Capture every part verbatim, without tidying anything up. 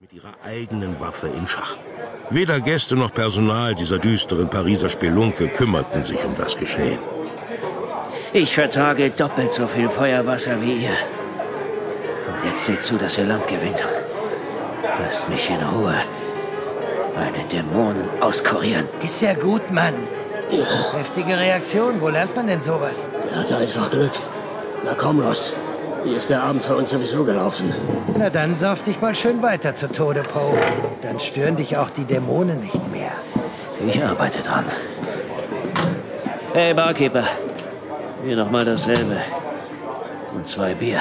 mit ihrer eigenen Waffe in Schach. Weder Gäste noch Personal dieser düsteren Pariser Spelunke kümmerten sich um das Geschehen. Ich vertrage doppelt so viel Feuerwasser wie ihr. Und jetzt seht zu, dass ihr Land gewinnt. Lasst mich in Ruhe. Meine Dämonen auskurieren. Ist ja gut, Mann. Ja. Heftige Reaktion. Wo lernt man denn sowas? Der hatte einfach Glück. Na komm, Ross. Hier ist der Abend für uns sowieso gelaufen. Na dann sauf dich mal schön weiter zu Tode, Poe. Dann stören dich auch die Dämonen nicht mehr. Ich arbeite dran. Hey, Barkeeper. Mir noch mal dasselbe. Und zwei Bier.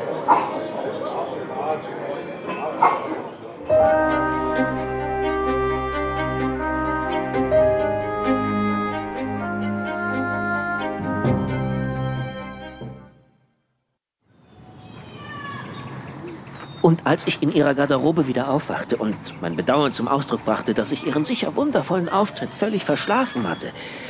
Und als ich in ihrer Garderobe wieder aufwachte und mein Bedauern zum Ausdruck brachte, dass ich ihren sicher wundervollen Auftritt völlig verschlafen hatte,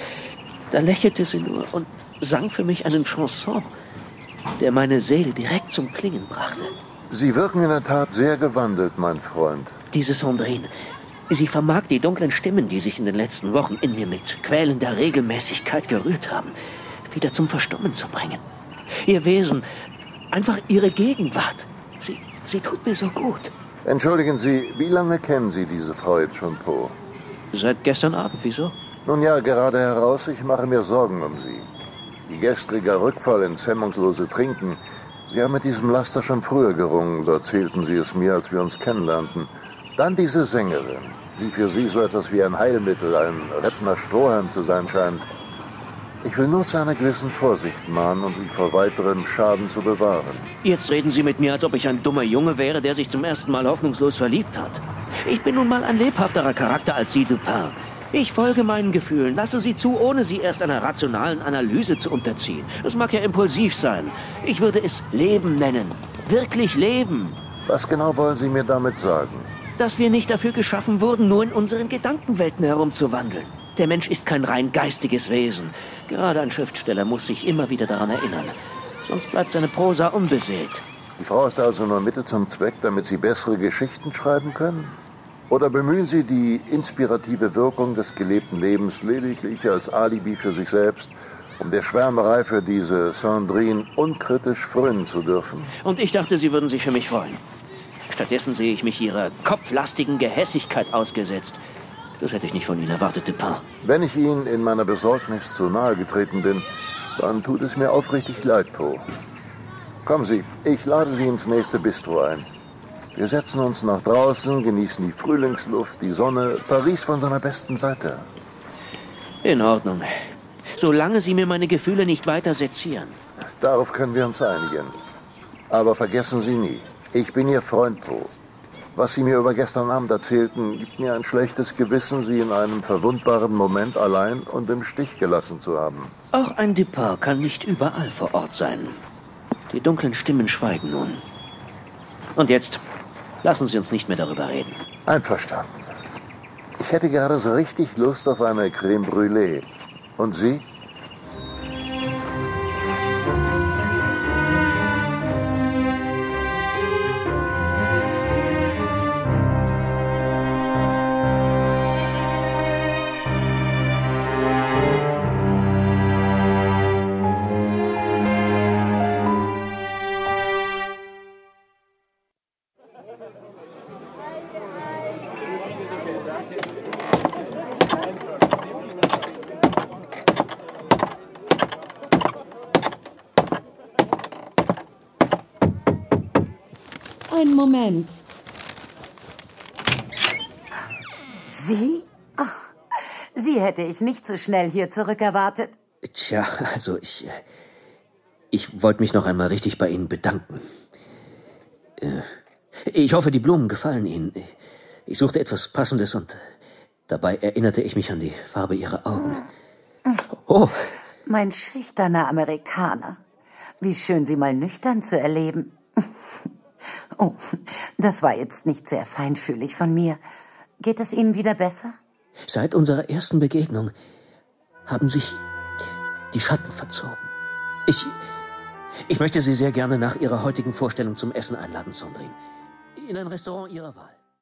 da lächelte sie nur und sang für mich einen Chanson, der meine Seele direkt zum Klingen brachte. Sie wirken in der Tat sehr gewandelt, mein Freund. Diese Sandrine, sie vermag die dunklen Stimmen, die sich in den letzten Wochen in mir mit quälender Regelmäßigkeit gerührt haben, wieder zum Verstummen zu bringen. Ihr Wesen, einfach ihre Gegenwart, sie... Sie tut mir so gut. Entschuldigen Sie, wie lange kennen Sie diese Frau jetzt schon, Poe? Seit gestern Abend, wieso? Nun ja, gerade heraus, ich mache mir Sorgen um Sie. Ihr gestriger Rückfall ins hemmungslose Trinken. Sie haben mit diesem Laster schon früher gerungen, so erzählten Sie es mir, als wir uns kennenlernten. Dann diese Sängerin, die für Sie so etwas wie ein Heilmittel, ein rettender Strohhalm zu sein scheint. Ich will nur zu einer gewissen Vorsicht mahnen, um Sie vor weiterem Schaden zu bewahren. Jetzt reden Sie mit mir, als ob ich ein dummer Junge wäre, der sich zum ersten Mal hoffnungslos verliebt hat. Ich bin nun mal ein lebhafterer Charakter als Sie, Dupin. Ich folge meinen Gefühlen, lasse sie zu, ohne sie erst einer rationalen Analyse zu unterziehen. Es mag ja impulsiv sein. Ich würde es Leben nennen. Wirklich Leben. Was genau wollen Sie mir damit sagen? Dass wir nicht dafür geschaffen wurden, nur in unseren Gedankenwelten herumzuwandeln. Der Mensch ist kein rein geistiges Wesen. Gerade ein Schriftsteller muss sich immer wieder daran erinnern. Sonst bleibt seine Prosa unbeseelt. Die Frau ist also nur Mittel zum Zweck, damit Sie bessere Geschichten schreiben können? Oder bemühen Sie die inspirative Wirkung des gelebten Lebens lediglich als Alibi für sich selbst, um der Schwärmerei für diese Sandrine unkritisch frönen zu dürfen? Und ich dachte, Sie würden sich für mich freuen. Stattdessen sehe ich mich Ihrer kopflastigen Gehässigkeit ausgesetzt. Das hätte ich nicht von Ihnen erwartet, Dupin. Wenn ich Ihnen in meiner Besorgnis zu nahe getreten bin, dann tut es mir aufrichtig leid, Poe. Kommen Sie, ich lade Sie ins nächste Bistro ein. Wir setzen uns nach draußen, genießen die Frühlingsluft, die Sonne, Paris von seiner besten Seite. In Ordnung. Solange Sie mir meine Gefühle nicht weiter sezieren. Darauf können wir uns einigen. Aber vergessen Sie nie, ich bin Ihr Freund, Poe. Was Sie mir über gestern Abend erzählten, gibt mir ein schlechtes Gewissen, Sie in einem verwundbaren Moment allein und im Stich gelassen zu haben. Auch ein Dupin kann nicht überall vor Ort sein. Die dunklen Stimmen schweigen nun. Und jetzt lassen Sie uns nicht mehr darüber reden. Einverstanden. Ich hätte gerade so richtig Lust auf eine Crème Brûlée. Und Sie? Einen Moment. Sie? Ach, Sie hätte ich nicht so schnell hier zurückerwartet. Tja, also ich... Ich wollte mich noch einmal richtig bei Ihnen bedanken. Ich hoffe, die Blumen gefallen Ihnen. Ich suchte etwas Passendes und dabei erinnerte ich mich an die Farbe Ihrer Augen. Oh! Mein schüchterner Amerikaner. Wie schön, Sie mal nüchtern zu erleben. Oh, das war jetzt nicht sehr feinfühlig von mir. Geht es Ihnen wieder besser? Seit unserer ersten Begegnung haben sich die Schatten verzogen. Ich, ich möchte Sie sehr gerne nach Ihrer heutigen Vorstellung zum Essen einladen, Sandrine. In ein Restaurant Ihrer Wahl.